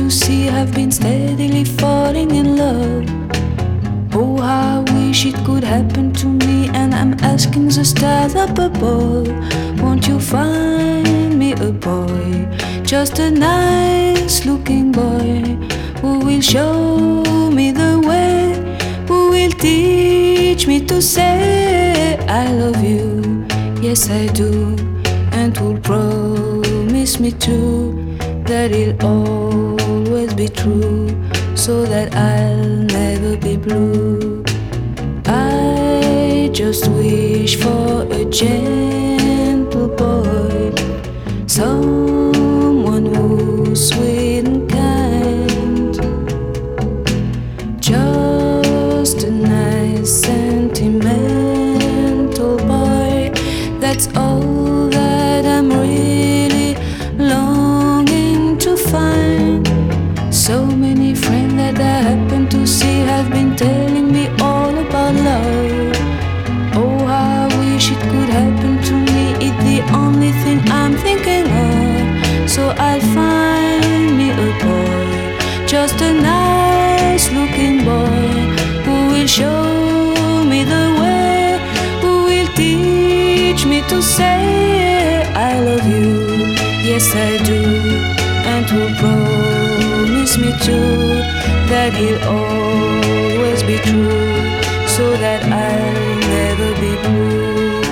to see I've been steadily falling in love. Oh, how I wish it could happen to me, and I'm asking the stars up above. Won't you find me a boy, just a nice looking boy, who will show me the way, who will teach me to say I love you, yes I do, and who'll promise me too that it'll always be true, so that I'll never be blue. I just wish for a gentle boy, someone who's sweet and kind, just a nice sentimental boy. That's all that I'm really longing to find. So many friends that I happen to see have been telling me all about love. Oh, how I wish it could happen to me. It's the only thing I'm thinking of. So I'll find me a boy, just a nice looking boy, who will show me the way, who will teach me to say I love you, yes I do, and who promise me too that he'll always be true, so that I'll never be blue.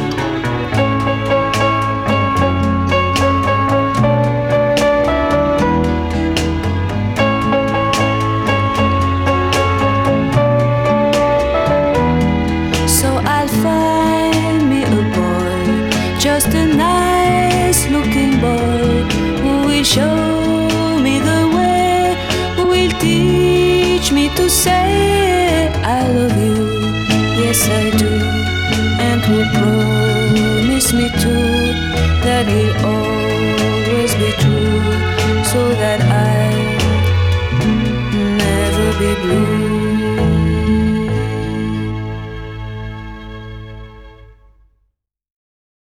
So I'll find me a boy, just a nice looking boy, who will show me the way, who will teach me to say I love you, yes I do, and who promise me too that he'll always be true, so that